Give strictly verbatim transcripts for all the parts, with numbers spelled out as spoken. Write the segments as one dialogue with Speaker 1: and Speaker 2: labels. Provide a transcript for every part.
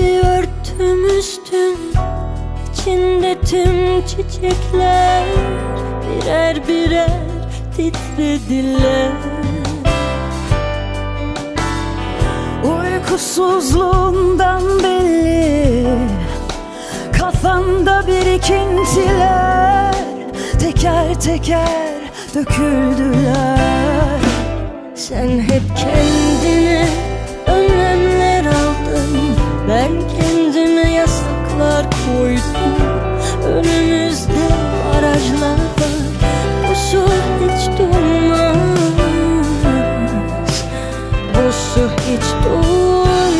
Speaker 1: gibi örttüm üstüm, içinde tüm çiçekler birer birer titrediler.
Speaker 2: Uykusuzluğundan belli, kafanda birikintiler teker teker döküldüler.
Speaker 1: Sen hep kendine önlemler aldın, ben kendime yasaklar koydum. Önümüzde barajlar var, bu su hiç durmaz, bu su hiç durmaz.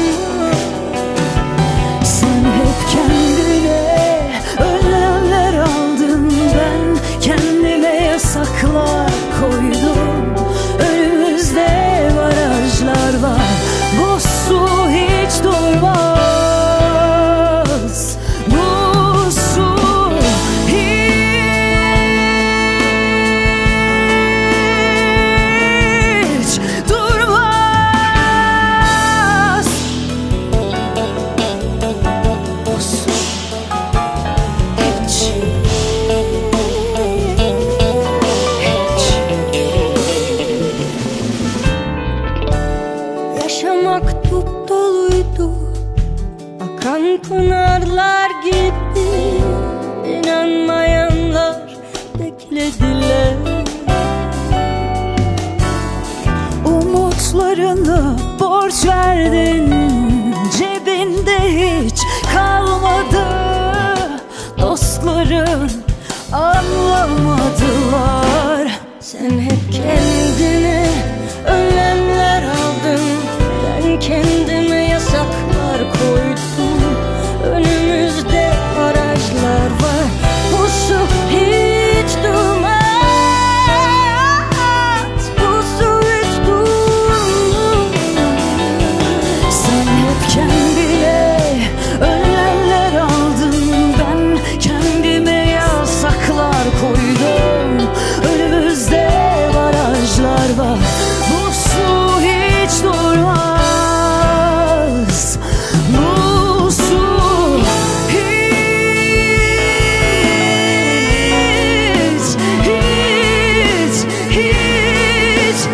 Speaker 2: Sen hep kendine önlemler aldın, ben kendime yasaklar koydum. Önümüzde barajlar var, bu su hiç durmaz, bu su hiç durmaz. Bu su hiç, hiç.
Speaker 1: Yaşamak tup doluydu, akan pınarlar gibi. İnanmayanlar beklediler.
Speaker 2: Umutlarını borç verdin, cebinde hiç kalmadı. Dostların anlamadılar.
Speaker 1: Sen hep kendine önlemler aldın, ben kendime yasaklar koydum. Önümüzde barajlar var, bu su hiç durmaz, bu su hiç durmaz.
Speaker 2: Sen hep kendine önlemler aldın, ben kendime yasaklar koydum. Önümüzde barajlar var, bu su hiç durmaz, bu su hiç, hiç, hiç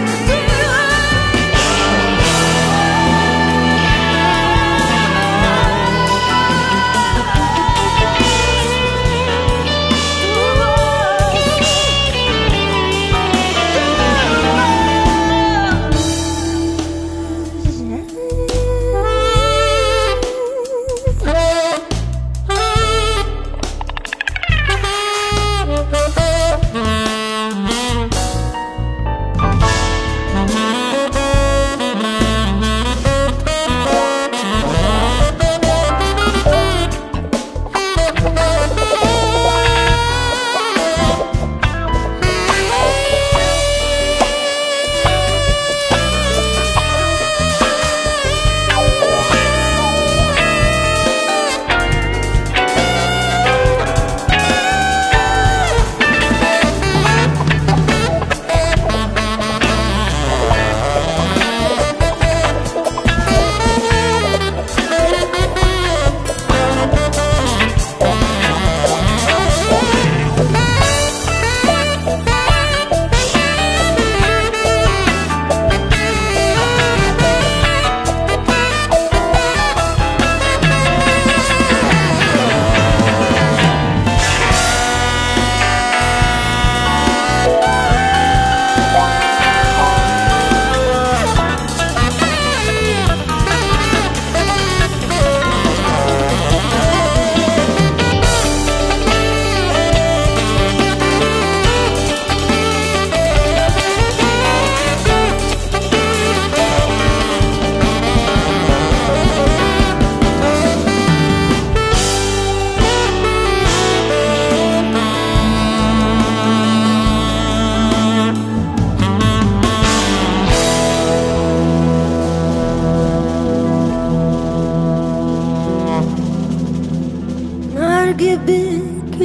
Speaker 1: gibi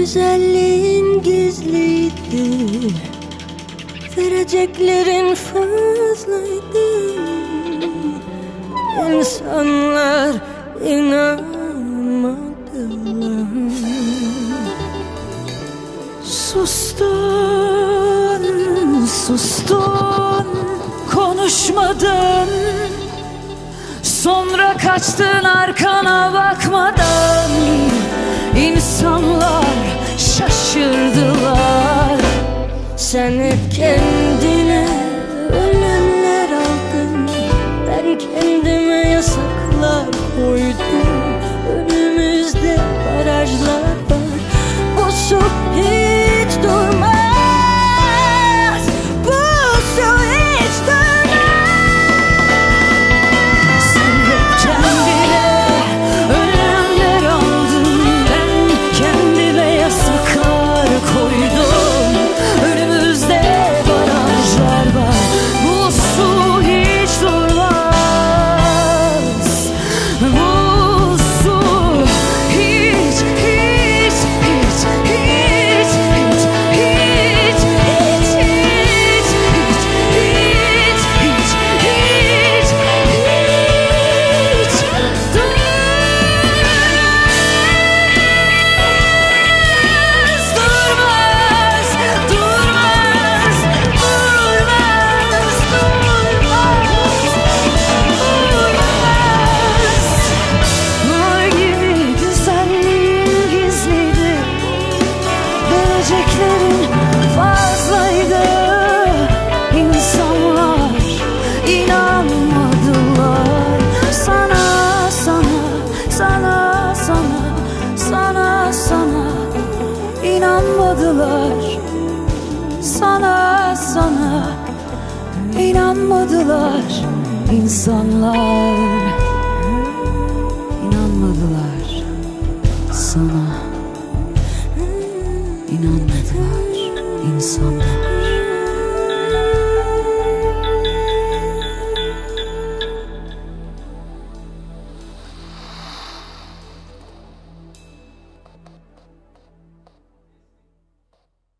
Speaker 1: güzelliğin gizliydi, vereceklerin fazlaydı. İnsanlar inan
Speaker 2: Sustun, sustun, konuşmadın. Sonra kaçtın arkana bakmadan. İnsanlar şaşırdılar.
Speaker 1: Sen hep kendine önlemler aldın, ben kendime yasaklar koydum. Önümüzde barajlar var, bu su hiç durmaz. Bu su hiç durmaz.
Speaker 2: Sen hep kendine önlemler aldın, ben kendime yasaklar koydum. Önümüzde barajlar var, bu su hiç durmaz. Bu su hiç, hiç, hiç, hiç, hiç, hiç, hiç, hiç, hiç, hiç, hiç, hiç, hiç durmaz, durmaz, durmaz, durmaz, durmaz. Nar gibi güzelliğin gizliydi, vereceklerin fazlaydı. İnsanlar inanmadılar sana, sana, sana, sana, sana, sana. İnanmadılar sana, sana. İnanmadılar insanlar.